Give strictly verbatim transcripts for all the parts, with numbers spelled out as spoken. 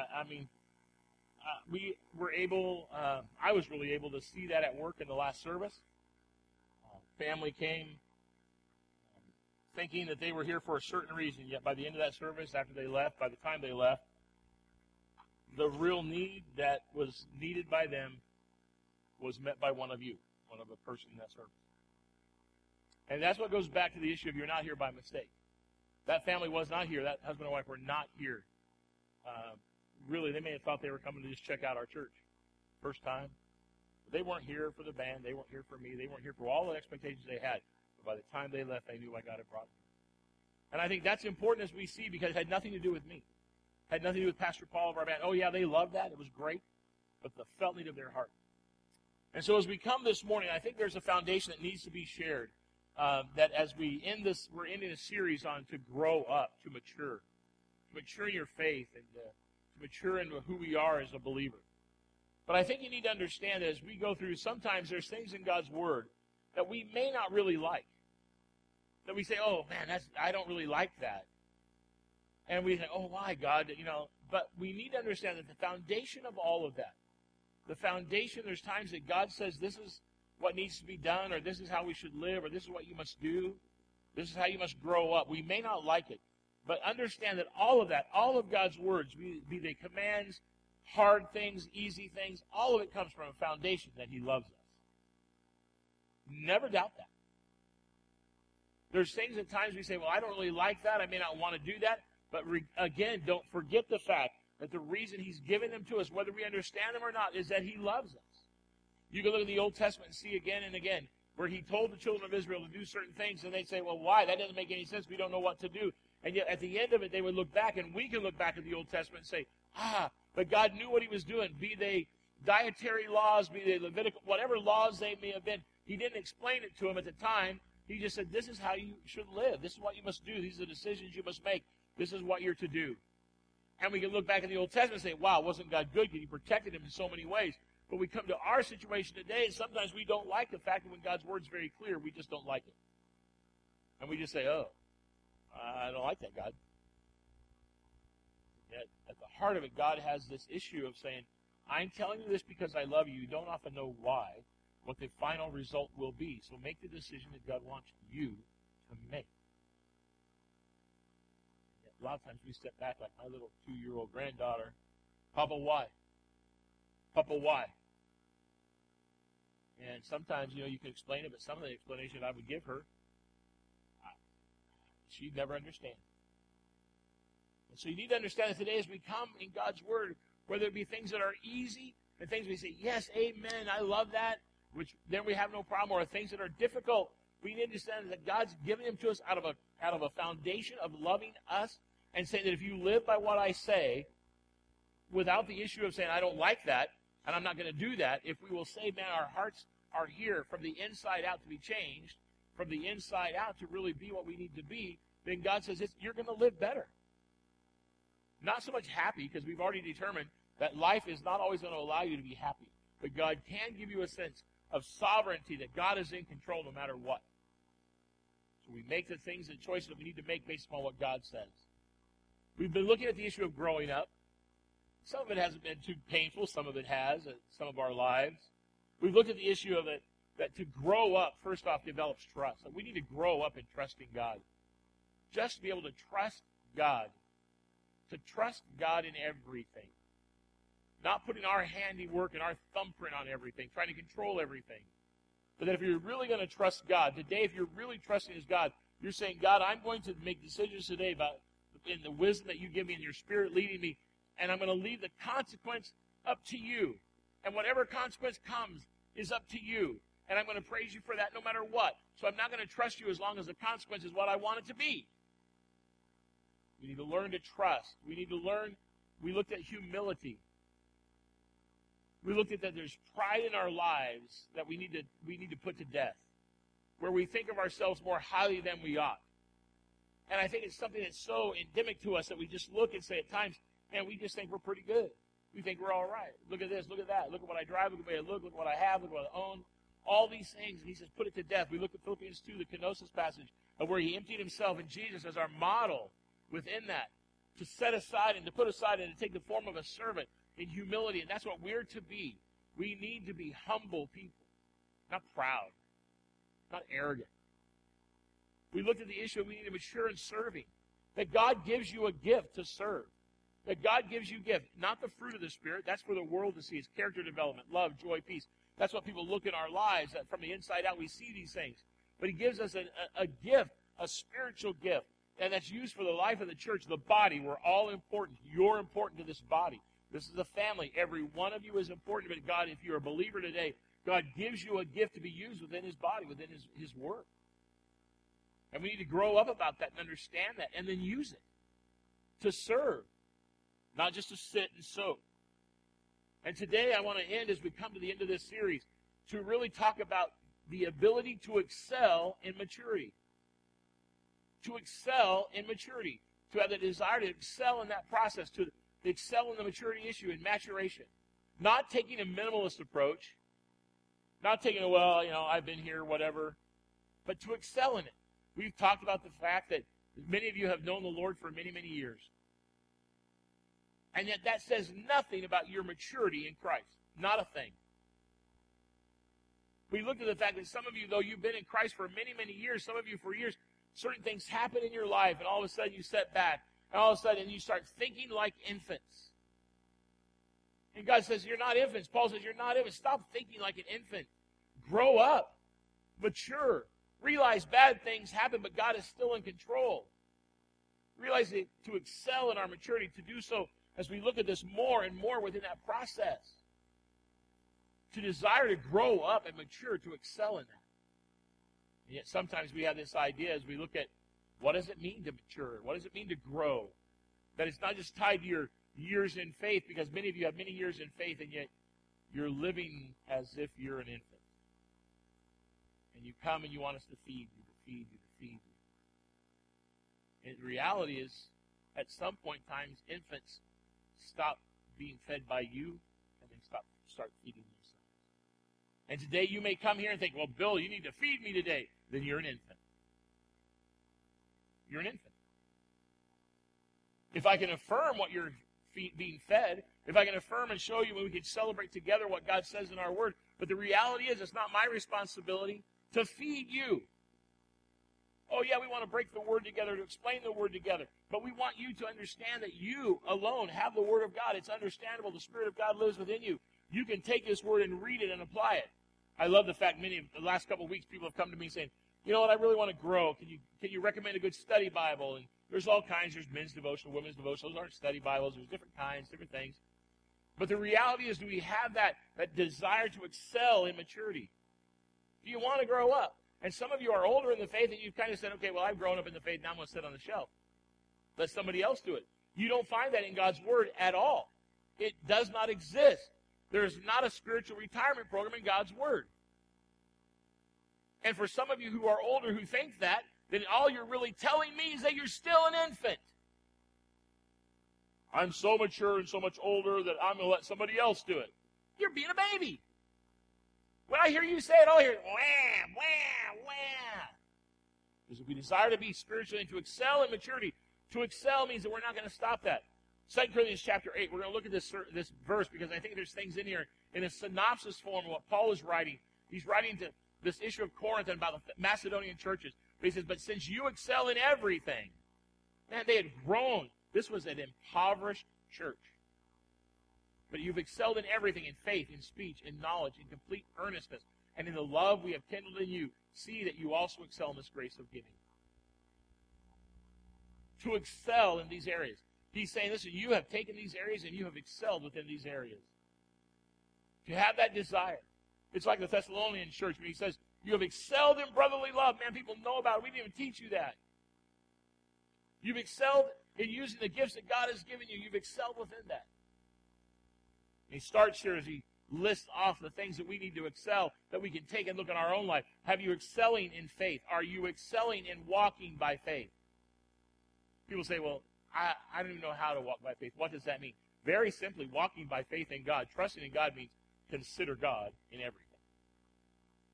I, I mean, uh, we were able, uh, I was really able to see that at work in the last service. Uh, family came um, thinking that they were here for a certain reason, yet by the end of that service, after they left, by the time they left, the real need that was needed by them was met by one of you, one of the person in that service. And that's what goes back to the issue of you're not here by mistake. That family was not here. That husband and wife were not here. Uh, really, they may have thought they were coming to just check out our church. First time. But they weren't here for the band. They weren't here for me. They weren't here for all the expectations they had. But by the time they left, they knew why God had brought them. And I think that's important as we see, because it had nothing to do with me. It had nothing to do with Pastor Paul of our band. Oh, yeah, they loved that. It was great. But the felt need of their heart. And so as we come this morning, I think there's a foundation that needs to be shared. Uh, that as we end this, we're ending a series on to grow up, to mature. To mature in your faith and uh, to mature into who we are as a believer. But I think you need to understand that as we go through, sometimes there's things in God's Word that we may not really like. That we say, oh, man, that's I don't really like that. And we say, oh, why, God? You know, but we need to understand that the foundation of all of that, the foundation, there's times that God says this is what needs to be done, or this is how we should live, or this is what you must do. This is how you must grow up. We may not like it, but understand that all of that, all of God's words, be, be they commands, hard things, easy things, all of it comes from a foundation that He loves us. Never doubt that. There's things at times we say, well, I don't really like that. I may not want to do that. But re- again, don't forget the fact that the reason He's given them to us, whether we understand them or not, is that He loves us. You can look at the Old Testament and see again and again where He told the children of Israel to do certain things, and they'd say, well, why? That doesn't make any sense. We don't know what to do. And yet at the end of it, they would look back, and we can look back at the Old Testament and say, ah, but God knew what He was doing, be they dietary laws, be they Levitical, whatever laws they may have been. He didn't explain it to them at the time. He just said, this is how you should live. This is what you must do. These are the decisions you must make. This is what you're to do. And we can look back at the Old Testament and say, wow, wasn't God good? Because He protected him in so many ways. But we come to our situation today, and sometimes we don't like the fact that when God's Word's very clear, we just don't like it. And we just say, oh, I don't like that, God. Yet, at the heart of it, God has this issue of saying, I'm telling you this because I love you. You don't often know why, what the final result will be. So make the decision that God wants you to make. Yet, a lot of times we step back like my little two-year-old granddaughter. Papa, why? Papa, why? And sometimes, you know, you can explain it, but some of the explanation I would give her, she'd never understand. And so you need to understand that today as we come in God's Word, whether it be things that are easy and things we say, yes, amen, I love that, which then we have no problem, or things that are difficult, we need to understand that God's giving them to us out of a out of a foundation of loving us and saying that if you live by what I say, without the issue of saying, I don't like that, and I'm not going to do that, if we will say, man, our hearts are here from the inside out to be changed, from the inside out to really be what we need to be, then God says, it's, you're going to live better. Not so much happy, because we've already determined that life is not always going to allow you to be happy. But God can give you a sense of sovereignty, that God is in control no matter what. So we make the things and choices that we need to make based upon what God says. We've been looking at the issue of growing up. Some of it hasn't been too painful. Some of it has in some of our lives. We've looked at the issue of it, that to grow up, first off, develops trust. That we need to grow up in trusting God. Just to be able to trust God. To trust God in everything. Not putting our handiwork and our thumbprint on everything, trying to control everything. But that if you're really going to trust God, today if you're really trusting His God, you're saying, God, I'm going to make decisions today about in the wisdom that you give me and your Spirit leading me, and I'm going to leave the consequence up to you. And whatever consequence comes is up to you. And I'm going to praise you for that no matter what. So I'm not going to trust you as long as the consequence is what I want it to be. We need to learn to trust. We need to learn. We looked at humility. We looked at that there's pride in our lives that we need to we need to put to death, where we think of ourselves more highly than we ought. And I think it's something that's so endemic to us that we just look and say at times, man, we just think we're pretty good. We think we're all right. Look at this, look at that. Look at what I drive, look at what I look, look at what I have, look at what I own. All these things, and He says, put it to death. We look at Philippians two, the kenosis passage, of where He emptied Himself, and Jesus as our model within that. to set aside and to put aside and to take the form of a servant in humility. And that's what we're to be. We need to be humble people, not proud, not arrogant. We looked at the issue of we need to mature in serving. That God gives you a gift to serve. That God gives you a gift, not the fruit of the Spirit. That's for the world to see. It's character development, love, joy, peace. That's what people look in our lives. That from the inside out, we see these things. But he gives us a, a, a gift, a spiritual gift, and that's used for the life of the church, the body. We're all important. You're important to this body. This is a family. Every one of you is important. But God, if you're a believer today, God gives you a gift to be used within his body, within his, his work. And we need to grow up about that and understand that and then use it to serve, not just to sit and soak. And today I want to end, as we come to the end of this series, to really talk about the ability to excel in maturity. To excel in maturity. To have the desire to excel in that process, to excel in the maturity issue, in maturation. Not taking a minimalist approach. Not taking a, well, you know, I've been here, whatever. But to excel in it. We've talked about the fact that many of you have known the Lord for many, many years. And yet that says nothing about your maturity in Christ. Not a thing. We looked at the fact that some of you, though you've been in Christ for many, many years, some of you for years, certain things happen in your life, and all of a sudden you step back, and all of a sudden you start thinking like infants. And God says, you're not infants. Paul says, you're not infants. Stop thinking like an infant. Grow up. Mature. Realize bad things happen, but God is still in control. Realize that to excel in our maturity, to do so as we look at this more and more within that process. To desire to grow up and mature, to excel in that. And yet sometimes we have this idea as we look at what does it mean to mature? What does it mean to grow? That it's not just tied to your years in faith, because many of you have many years in faith, and yet you're living as if you're an infant. And you come and you want us to feed you, to feed you, to feed you. And the reality is, at some point in time, infants stop being fed by you and then stop start feeding themselves. And today you may come here and think, well, Bill, you need to feed me today. Then you're an infant. You're an infant. If I can affirm what you're feed, being fed, if I can affirm and show you when we can celebrate together what God says in our Word, but the reality is it's not my responsibility to feed you. Oh, yeah, we want to break the Word together, to explain the Word together. But we want you to understand that you alone have the Word of God. It's understandable. The Spirit of God lives within you. You can take this Word and read it and apply it. I love the fact many of the last couple of weeks people have come to me saying, you know what, I really want to grow. Can you can you recommend a good study Bible? And there's all kinds. There's men's devotional, women's devotional. Those aren't study Bibles. There's different kinds, different things. But the reality is, do we have that, that desire to excel in maturity? Do you want to grow up? And some of you are older in the faith, and you've kind of said, okay, well, I've grown up in the faith, now I'm going to sit on the shelf. Let somebody else do it. You don't find that in God's Word at all. It does not exist. There is not a spiritual retirement program in God's Word. And for some of you who are older who think that, then all you're really telling me is that you're still an infant. I'm so mature and so much older that I'm going to let somebody else do it. You're being a baby. When I hear you say it, I'll hear wham, wham, wham. Because if we desire to be spiritually and to excel in maturity, to excel means that we're not going to stop that. Second Corinthians chapter eight, we're going to look at this, this verse because I think there's things in here in a synopsis form of what Paul is writing. He's writing to this issue of Corinth and about the Macedonian churches. But he says, but since you excel in everything, man, they had grown. This was an impoverished church. But you've excelled in everything, in faith, in speech, in knowledge, in complete earnestness, and in the love we have kindled in you. See that you also excel in this grace of giving. To excel in these areas. He's saying, listen, you have taken these areas and you have excelled within these areas. To have that desire. It's like the Thessalonian church when he says, you have excelled in brotherly love. Man, people know about it. We didn't even teach you that. You've excelled in using the gifts that God has given you. You've excelled within that. And he starts here as he lists off the things that we need to excel, that we can take and look at our own life. Have you excelling in faith? Are you excelling in walking by faith? People say, well, I, I don't even know how to walk by faith. What does that mean? Very simply, walking by faith in God, trusting in God means consider God in everything.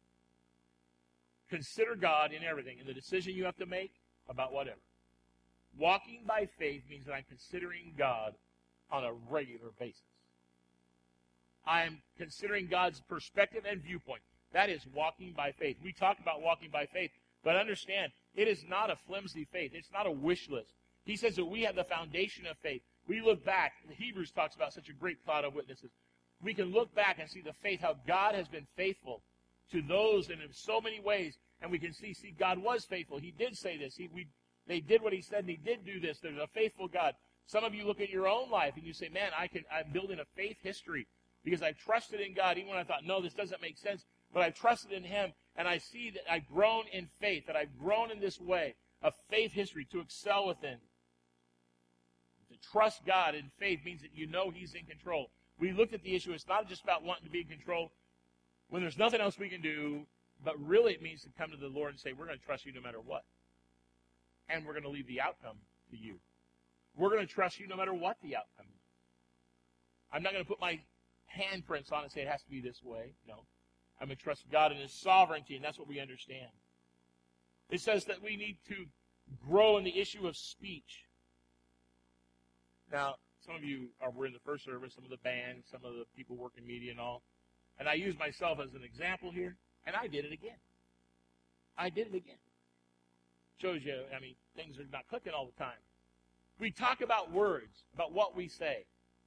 Consider God in everything, in the decision you have to make about whatever. Walking by faith means that I'm considering God on a regular basis. I'm considering God's perspective and viewpoint. That is walking by faith. We talk about walking by faith, but understand, it is not a flimsy faith. It's not a wish list. He says that we have the foundation of faith. We look back. Hebrews talks about such a great cloud of witnesses. We can look back and see the faith, how God has been faithful to those and in so many ways. And we can see, see, God was faithful. He did say this. He, we, they did what he said, and he did do this. There's a faithful God. Some of you look at your own life, and you say, man, I can, I'm building a faith history because I've trusted in God, even when I thought, no, this doesn't make sense. But I've trusted in him, and I see that I've grown in faith, that I've grown in this way, a faith history to excel within. To trust God in faith means that you know he's in control. We looked at the issue. It's not just about wanting to be in control when there's nothing else we can do, but really it means to come to the Lord and say, we're going to trust you no matter what. And we're going to leave the outcome to you. We're going to trust you no matter what the outcome is. I'm not going to put my handprints on it and say it has to be this way. No. I'm going to trust God in his sovereignty, and that's what we understand. It says that we need to grow in the issue of speech. Now, some of you are, were in the first service, some of the band, some of the people working media and all. And I use myself as an example here, and I did it again. I did it again. Shows you, I mean, things are not clicking all the time. We talk about words, about what we say.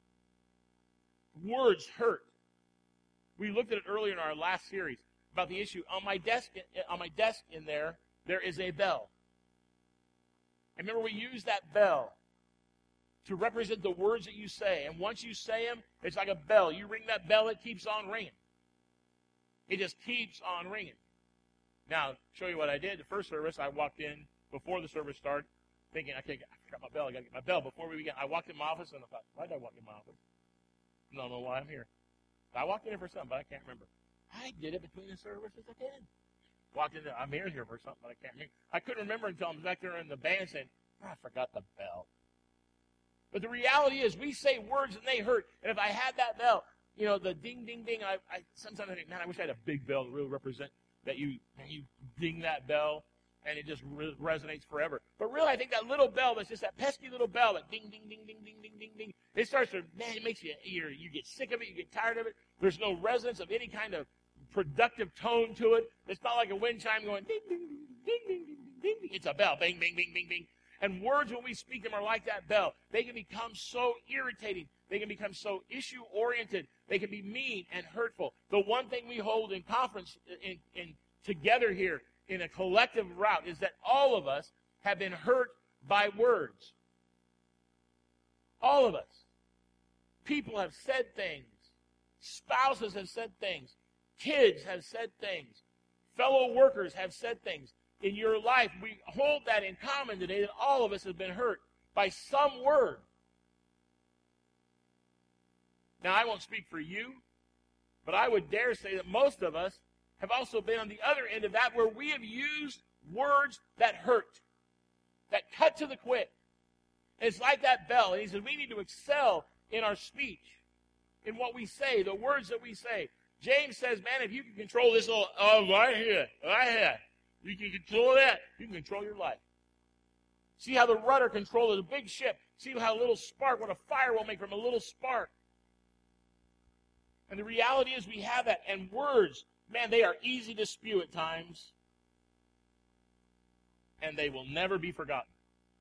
Words hurt. We looked at it earlier in our last series about the issue. On my desk, on my desk in there, there is a bell. And remember, we use that bell to represent the words that you say. And once you say them, it's like a bell. You ring that bell, it keeps on ringing. It just keeps on ringing. Now, show you what I did. The first service, I walked in before the service started, thinking, I can't get, I forgot my bell. I got to get my bell before we began. I walked in my office, and I thought, why did I walk in my office? I don't know why I'm here. I walked in here for something, but I can't remember. I did it between the services again. Walked in there, I'm here, here for something, but I can't remember. I couldn't remember until I was back there in the band saying, oh, I forgot the bell. But the reality is, we say words and they hurt. And if I had that bell, you know, the ding, ding, ding, I, I sometimes I think, man, I wish I had a big bell to really represent that you, you ding that bell, and it just re- resonates forever. But really, I think that little bell, that's just that pesky little bell, that ding, ding, ding, ding, ding, ding, ding, ding, it starts to, man, it makes you, you you get sick of it, you get tired of it. There's no resonance of any kind of productive tone to it. It's not like a wind chime going ding, ding, ding, ding, ding, ding, ding, ding. It's a bell, bing, bing, bing, bing, bing. And words, when we speak them, are like that bell. They can become so irritating. They can become so issue-oriented. They can be mean and hurtful. The one thing we hold in conference in, in together here in a collective route is that all of us have been hurt by words. All of us. People have said things. Spouses have said things. Kids have said things. Fellow workers have said things. In your life, we hold that in common today, that all of us have been hurt by some word. Now, I won't speak for you, but I would dare say that most of us have also been on the other end of that, where we have used words that hurt, that cut to the quick. And it's like that bell. And he says we need to excel in our speech, in what we say, the words that we say. James says, man, if you can control this little, oh, right here, right here, you can control that, you can control your life. See how the rudder controls a big ship. See how a little spark, what a fire will make from a little spark. And the reality is we have that. And words, man, they are easy to spew at times. And they will never be forgotten.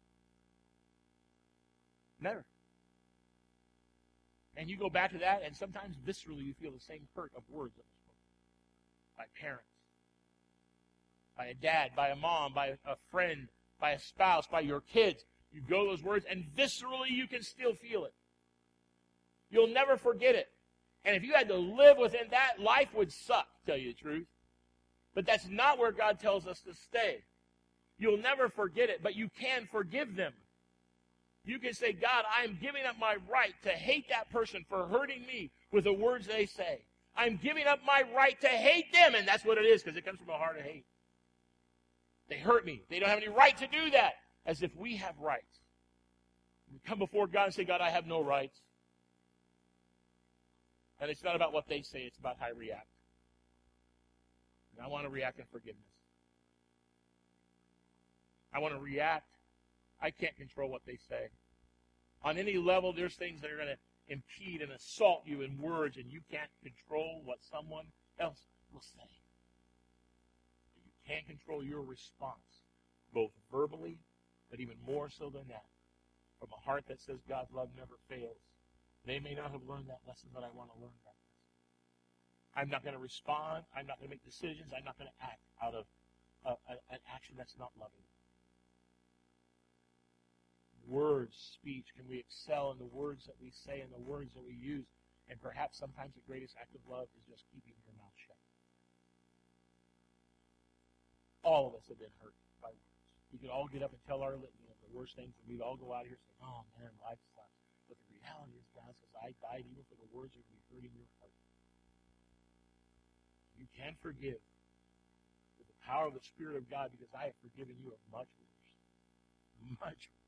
Never. And you go back to that, and sometimes viscerally you feel the same hurt of words that were spoken. By parents. By a dad, by a mom, by a friend, by a spouse, by your kids. You go those words, and viscerally you can still feel it. You'll never forget it. And if you had to live within that, life would suck, to tell you the truth. But that's not where God tells us to stay. You'll never forget it, but you can forgive them. You can say, God, I'm giving up my right to hate that person for hurting me with the words they say. I'm giving up my right to hate them, and that's what it is, because it comes from a heart of hate. They hurt me. They don't have any right to do that, as if we have rights. We come before God and say, God, I have no rights. And it's not about what they say, it's about how I react. And I want to react in forgiveness. I want to react I can't control what they say. On any level, there's things that are going to impede and assault you in words, and you can't control what someone else will say. But you can control your response, both verbally, but even more so than that, from a heart that says God's love never fails. They may not have learned that lesson, but I want to learn that lesson. I'm not going to respond. I'm not going to make decisions. I'm not going to act out of uh, an action that's not loving. Words, speech, can we excel in the words that we say and the words that we use? And perhaps sometimes the greatest act of love is just keeping your mouth shut. All of us have been hurt by words. We could all get up and tell our litany of the worst things, and we'd all go out here saying, oh man, life sucks. But the reality is, God says, I died even for the words that would be hurting your heart. You can forgive with the power of the Spirit of God, because I have forgiven you of much worse. Much worse.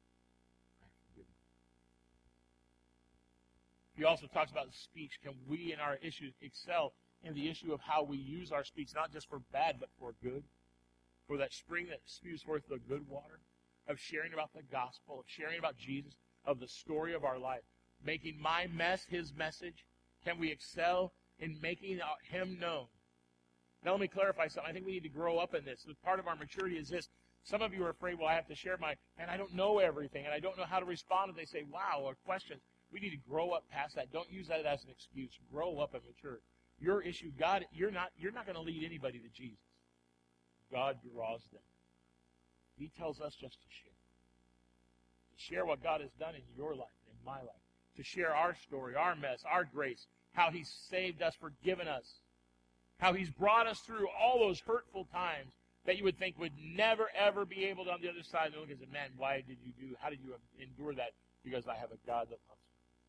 He also talks about speech. Can we in our issues excel in the issue of how we use our speech, not just for bad, but for good? For that spring that spews forth the good water, of sharing about the gospel, of sharing about Jesus, of the story of our life, making my mess his message. Can we excel in making him known? Now let me clarify something. I think we need to grow up in this. Part of our maturity is this. Some of you are afraid, well, I have to share my, and I don't know everything, and I don't know how to respond if they say, wow, or questions. We need to grow up past that. Don't use that as an excuse. Grow up and mature. Your issue, God, you're not, you're not going to lead anybody to Jesus. God draws them. He tells us just to share. To share what God has done in your life, in my life. To share our story, our mess, our grace, how he's saved us, forgiven us, how he's brought us through all those hurtful times that you would think would never, ever be able to, on the other side, look and say, man, why did you do, how did you endure that? Because I have a God that loves me.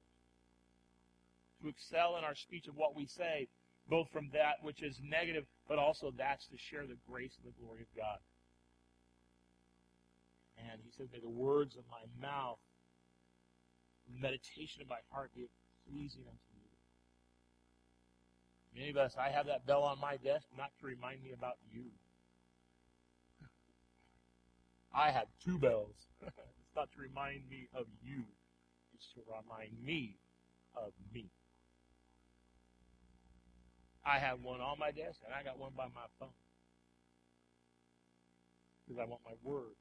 To excel in our speech of what we say, both from that which is negative, but also that's to share the grace and the glory of God. And he said, may the words of my mouth, the meditation of my heart be pleasing unto you. Many of us, I have that bell on my desk not to remind me about you. I have two bells. It's not to remind me of you. It's to remind me of me. I have one on my desk, and I got one by my phone. Because I want my words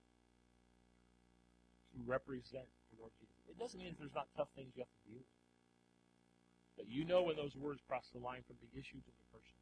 to represent the Lord Jesus. It doesn't mean that there's not tough things you have to deal with. But you know when those words cross the line from the issue to the person.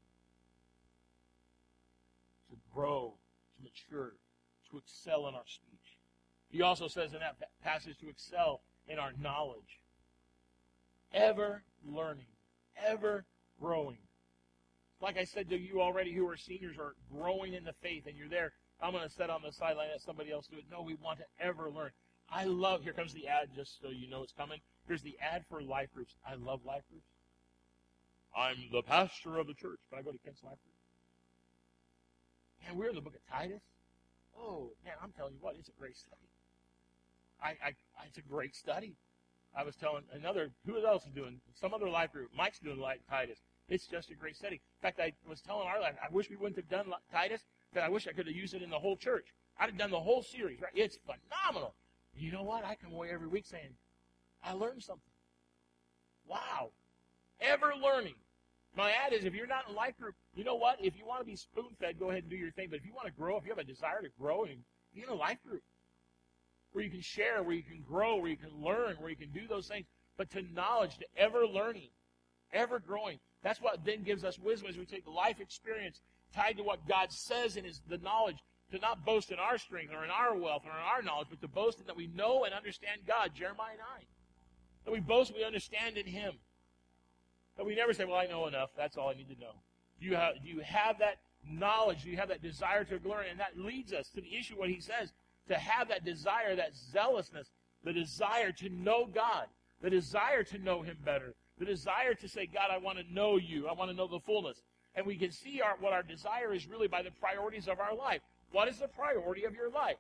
To grow, to mature, to excel in our speech. He also says in that passage to excel in our knowledge. Ever learning. Ever growing. Like I said to you already who are seniors or growing in the faith and you're there, I'm going to sit on the sideline and let somebody else do it. No, we want to ever learn. I love, here comes the ad just so you know it's coming. Here's the ad for life groups. I love life groups. I'm the pastor of the church. Can I go to Kent's life group? Man, we're in the book of Titus. Oh, man, I'm telling you what, it's a great study. I, I, it's a great study. I was telling another, who else is doing? Some other life group. Mike's doing like Titus. It's just a great study. In fact, I was telling our life, I wish we wouldn't have done Titus, because I wish I could have used it in the whole church. I'd have done the whole series, right? It's phenomenal. You know what? I come away every week saying, I learned something. Wow. Ever learning. My ad is, if you're not in a life group, you know what? If you want to be spoon-fed, go ahead and do your thing. But if you want to grow, if you have a desire to grow, and be in a life group where you can share, where you can grow, where you can learn, where you can do those things. But to knowledge, to ever learning, ever growing. That's what then gives us wisdom as we take the life experience tied to what God says in his the knowledge, to not boast in our strength or in our wealth or in our knowledge, but to boast in that we know and understand God, Jeremiah nine. That we boast we understand in him. That we never say, well, I know enough. That's all I need to know. Do you have, do you have that knowledge? Do you have that desire to learn? And that leads us to the issue, what he says, to have that desire, that zealousness, the desire to know God, the desire to know him better, the desire to say, God, I want to know you. I want to know the fullness. And we can see our, what our desire is really by the priorities of our life. What is the priority of your life?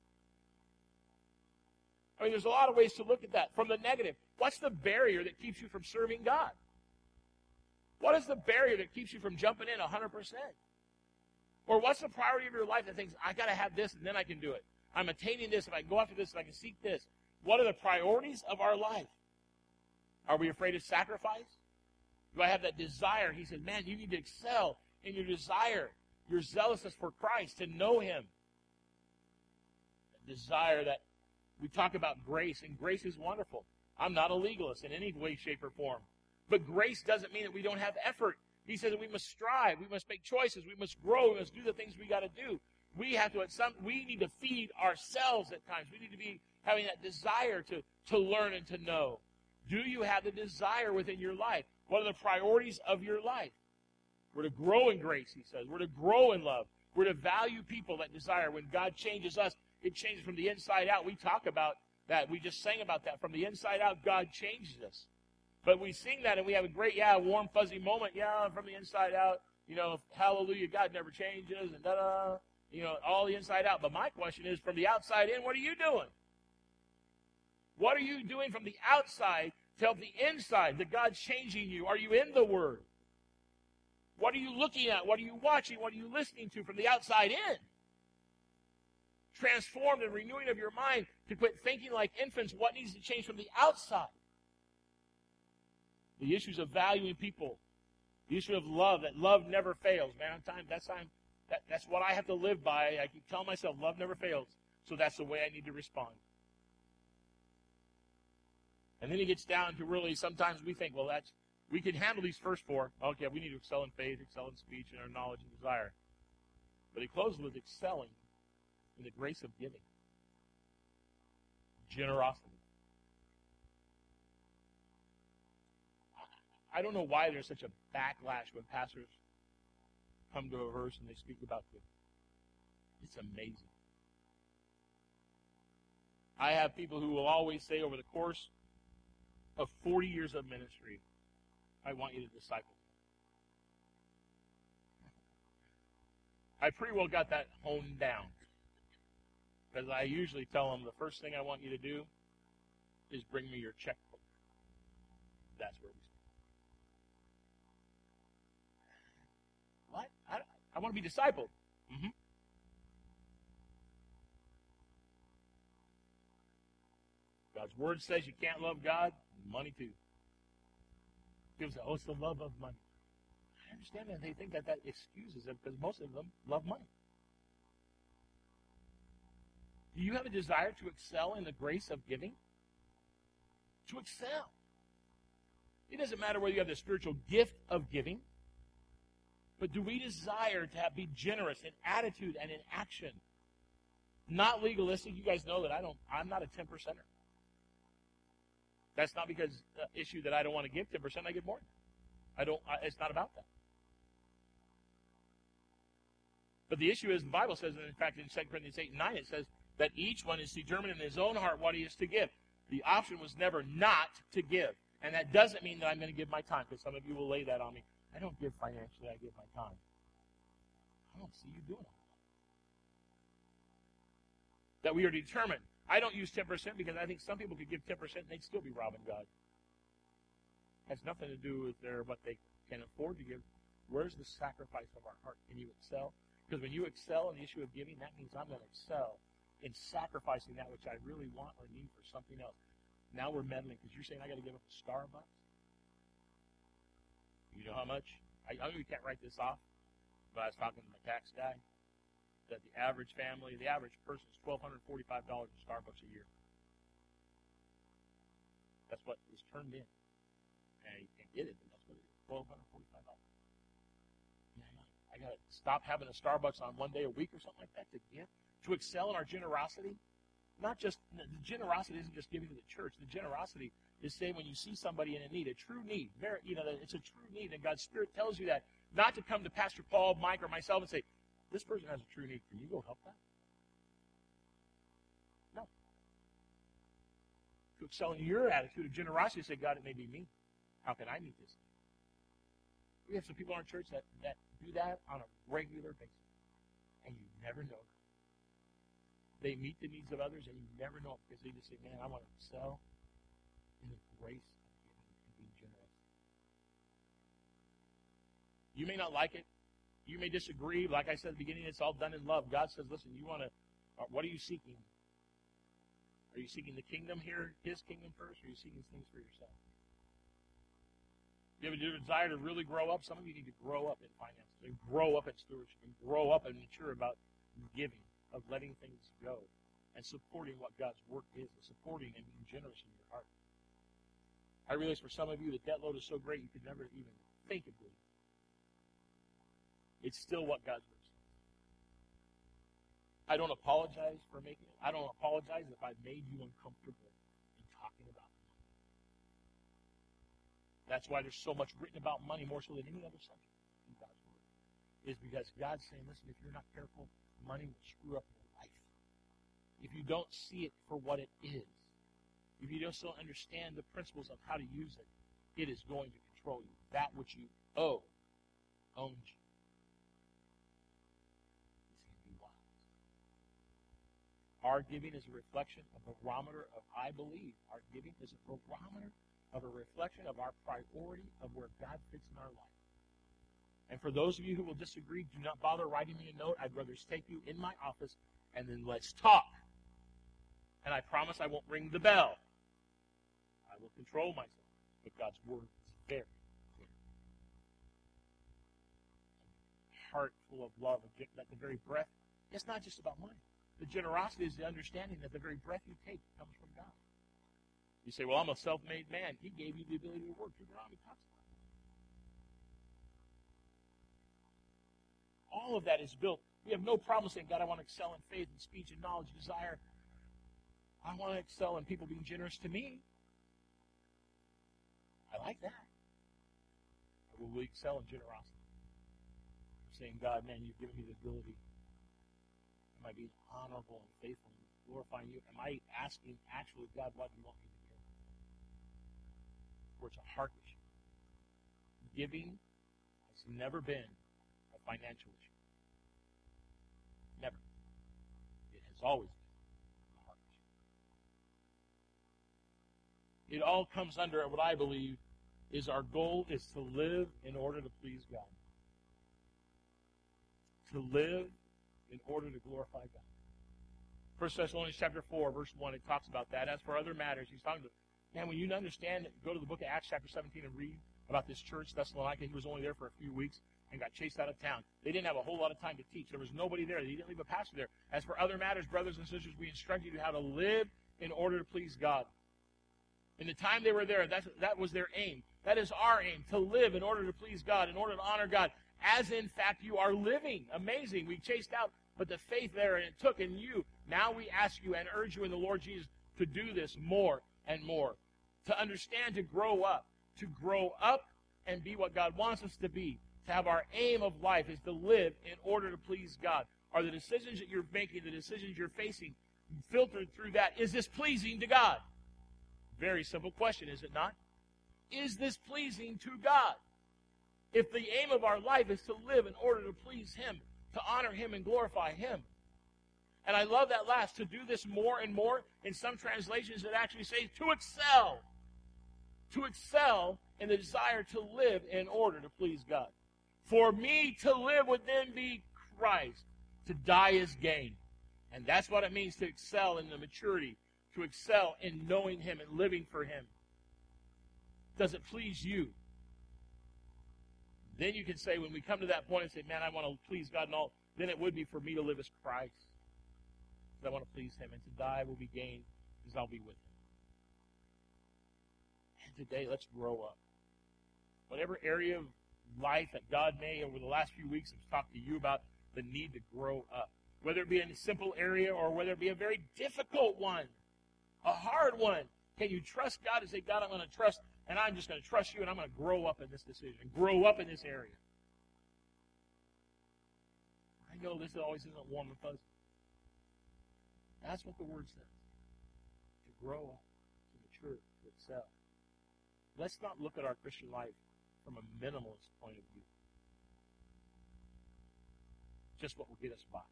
I mean, there's a lot of ways to look at that. From the negative, what's the barrier that keeps you from serving God? What is the barrier that keeps you from jumping in one hundred percent? Or what's the priority of your life that thinks, I got to have this and then I can do it? I'm attaining this, if I can go after this, if I can seek this. What are the priorities of our life? Are we afraid of sacrifice? Do I have that desire? He said, man, you need to excel in your desire, your zealousness for Christ, to know him. That desire that we talk about grace, and grace is wonderful. I'm not a legalist in any way, shape, or form. But grace doesn't mean that we don't have effort. He says that we must strive, we must make choices, we must grow, we must do the things we got to do. We have to, at some, we need to feed ourselves at times. We need to be having that desire to, to learn and to know. Do you have the desire within your life? What are the priorities of your life? We're to grow in grace, he says. We're to grow in love. We're to value people that desire. When God changes us, it changes from the inside out. We talk about that. We just sang about that. From the inside out, God changes us. But we sing that and we have a great, yeah, warm, fuzzy moment. Yeah, from the inside out, you know, hallelujah, God never changes, and da-da, you know, all the inside out. But my question is, from the outside in, what are you doing? What are you doing from the outside to help the inside that God's changing you? Are you in the Word? What are you looking at? What are you watching? What are you listening to from the outside in? Transformed and renewing of your mind to quit thinking like infants. What needs to change from the outside? The issues of valuing people. The issue of love, that love never fails. Man, time, that's, time, that, that's what I have to live by. I keep telling myself love never fails. So that's the way I need to respond. And then he gets down to really, sometimes we think, well, that's, we can handle these first four. Okay, we need to excel in faith, excel in speech, and our knowledge and desire. But he closes with excelling in the grace of giving. Generosity. I don't know why there's such a backlash when pastors come to a verse and they speak about giving. It's amazing. I have people who will always say over the course of forty years of ministry, I want you to disciple. I pretty well got that honed down. Because I usually tell them the first thing I want you to do is bring me your checkbook. That's where we start. What? I, I want to be discipled. Mm-hmm. God's Word says you can't love God, money too. People say, oh, it's the love of money. I understand that. They think that that excuses it because most of them love money. Do you have a desire to excel in the grace of giving? To excel. It doesn't matter whether you have the spiritual gift of giving, but do we desire to have, be generous in attitude and in action? Not legalistic. You guys know that I don't, I'm not a ten percenter. That's not because the issue that I don't want to give ten percent, I give more. I don't, I, it's not about that. But the issue is, the Bible says, and in fact, in Second Corinthians eight and nine, it says that each one is to determine in his own heart what he is to give. The option was never not to give. And that doesn't mean that I'm going to give my time, because some of you will lay that on me. I don't give financially, I give my time. I don't see you doing it. That we are determined. I don't use ten percent because I think some people could give ten percent and they'd still be robbing God. It has nothing to do with their, what they can afford to give. Where's the sacrifice of our heart? Can you excel? Because when you excel in the issue of giving, that means I'm going to excel in sacrificing that which I really want or need for something else. Now we're meddling because you're saying I got to give up a Starbucks. You know how much? I, I know you can't write this off, but I was talking to my tax guy that the average family, the average person is one thousand two hundred forty-five dollars in Starbucks a year. That's what is turned in. And you can't get it, but that's what it is, one thousand two hundred forty-five dollars. I got to stop having a Starbucks on one day a week or something like that to give, to excel in our generosity. Not just, the generosity isn't just giving to the church. The generosity is saying when you see somebody in a need, a true need, very, you know, it's a true need, and God's Spirit tells you that, not to come to Pastor Paul, Mike, or myself and say, this person has a true need. Can you go help that? No. To excel in your attitude of generosity, say, God, it may be me. How can I meet this? We have some people in our church that, that do that on a regular basis, and you never know. They meet the needs of others, and you never know because they just say, man, I want to excel in the grace of giving and being generous. You may not like it. You may disagree. Like I said at the beginning, it's all done in love. God says, listen, you want to Uh, What are you seeking? Are you seeking the kingdom here, His kingdom first, or are you seeking things for yourself? You have a desire to really grow up? Some of you need to grow up in finances, and grow up in stewardship, and grow up and mature about giving, of letting things go, and supporting what God's work is, and supporting and being generous in your heart. I realize for some of you the debt load is so great you could never even think of doing it. It's still what God's word says. I don't apologize for making it. I don't apologize if I've made you uncomfortable in talking about money. That's why there's so much written about money, more so than any other subject in God's word. Is because God's saying, listen, if you're not careful, money will screw up your life. If you don't see it for what it is, if you don't still understand the principles of how to use it, it is going to control you. That which you owe owns you. Our giving is a reflection, a barometer of I believe. Our giving is a barometer of a reflection of our priority of where God fits in our life. And for those of you who will disagree, do not bother writing me a note. I'd rather take you in my office and then let's talk. And I promise I won't ring the bell. I will control myself. But God's word is very clear. A heart full of love, that the very breath, it's not just about money. The generosity is the understanding that the very breath you take comes from God. You say, well, I'm a self-made man. He gave you the ability to work. Deuteronomy talks about it. All of that is built. We have no problem saying, God, I want to excel in faith and speech and knowledge and desire. I want to excel in people being generous to me. I like that. But will we excel in generosity? We're saying, God, man, you've given me the ability. Am I being honorable and faithful and glorifying you? Am I asking, actually, God, what do you want me to give? Or it's a heart issue. Giving has never been a financial issue. Never. It has always been a heart issue. It all comes under what I believe is our goal is to live in order to please God. To live in order to glorify God. First Thessalonians chapter four, verse one, it talks about that. As for other matters, he's talking to, man, when you understand, go to the book of Acts chapter seventeen and read about this church, Thessalonica. He was only there for a few weeks and got chased out of town. They didn't have a whole lot of time to teach. There was nobody there. He didn't leave a pastor there. As for other matters, brothers and sisters, we instruct you how to live in order to please God. In the time they were there, that's, that was their aim. That is our aim, to live in order to please God, in order to honor God, as in fact you are living. Amazing. We chased out but the faith there, and it took in you. Now we ask you and urge you in the Lord Jesus to do this more and more. To understand, to grow up. To grow up and be what God wants us to be. To have our aim of life is to live in order to please God. Are the decisions that you're making, the decisions you're facing, filtered through that? Is this pleasing to God? Very simple question, is it not? Is this pleasing to God? If the aim of our life is to live in order to please Him, to honor Him and glorify Him. And I love that last, to do this more and more. In some translations, it actually says to excel. To excel in the desire to live in order to please God. For me to live would then be Christ. To die is gain. And that's what it means to excel in the maturity. To excel in knowing Him and living for Him. Does it please you? Then you can say, when we come to that point and say, man, I want to please God and all, then it would be for me to live as Christ. Because I want to please Him. And to die will be gain, because I'll be with Him. And today, let's grow up. Whatever area of life that God may, over the last few weeks, have talked to you about the need to grow up. Whether it be in a simple area or whether it be a very difficult one, a hard one. Can you trust God and say, God, I'm going to trust, and I'm just going to trust you, and I'm going to grow up in this decision, grow up in this area. I know this always isn't warm and fuzzy. That's what the Word says. To grow up, to mature, to excel. Let's not look at our Christian life from a minimalist point of view. Just what will get us by.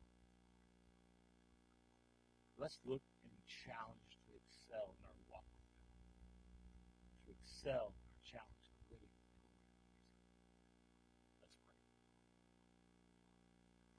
Let's look and be challenged to excel in our walk. To excel